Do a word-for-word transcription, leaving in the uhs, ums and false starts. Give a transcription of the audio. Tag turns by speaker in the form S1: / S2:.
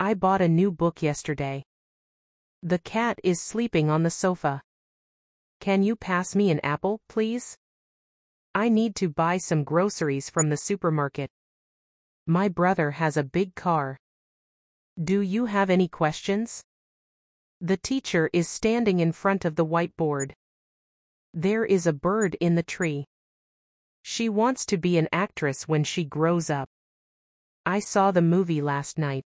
S1: I bought a new book yesterday. The cat is sleeping on the sofa. Can you pass me an apple, please? I need to buy some groceries from the supermarket. My brother has a big car. Do you have any questions? The teacher is standing in front of the whiteboard. There is a bird in the tree. She wants to be an actress when she grows up. I saw the movie last night.